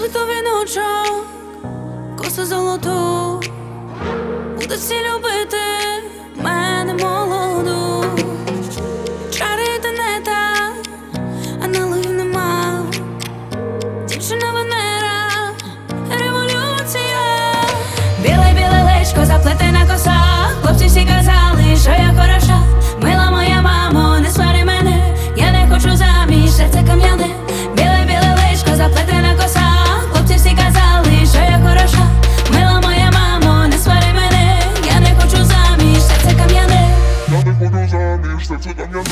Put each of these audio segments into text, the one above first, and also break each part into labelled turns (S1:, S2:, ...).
S1: Розплету віночок, косу золоту, будуть всі любити мене молоду. Чари та не та, аналогів нема. Дівчина Венера, революція. Біле-біле личко, заплетена коса. Хлопці всі казали, що я хороша. Мила моя мамо, не свари мене, я не хочу заміж, серце кам'яне. Біле-біле личко, заплетена коса. Хлопці всі казали, що я хороша. Мила моя мамо, не свари мене, я не хочу заміж, серце кам'яне.
S2: Я не хочу заміж, серце кам'яне.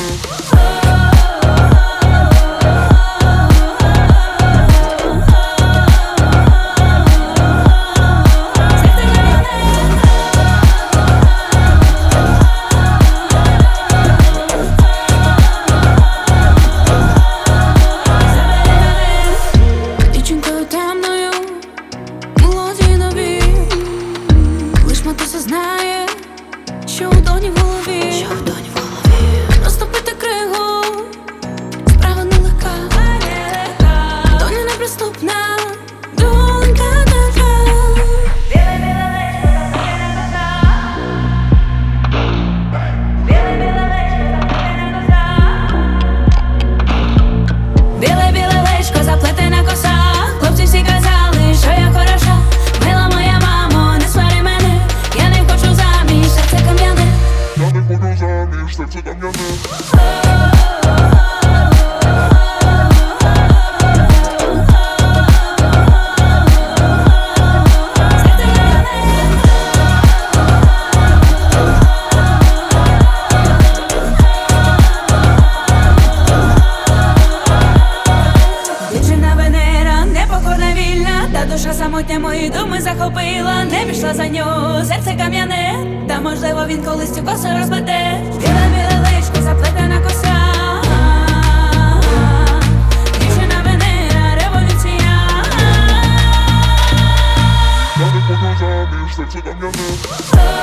S1: Дівчинкою темною, молоді нові, лиш матуся знає, що у доні в голові. Розтопити кригу, справа нелегка. Доня неприступна, донька така. Біле-біле личко, заплетена коса. Хлопці всі казали, що я хороша. Мила моя мамо, не свари мене, я не хочу заміж, серце кам'яне.
S2: Я не хочу заміж, серце кам'яне.
S1: Дівчина Венера, непокорна, вільна, та душа самотня мої думи захопила. Не пішла за нього, серце кам'яне, та можливо він колись цю косу розплете. Біле-біле личко, заплетена коса. Дівчина Венера, революція.
S2: Я не хочу заміж, серце кам'яне.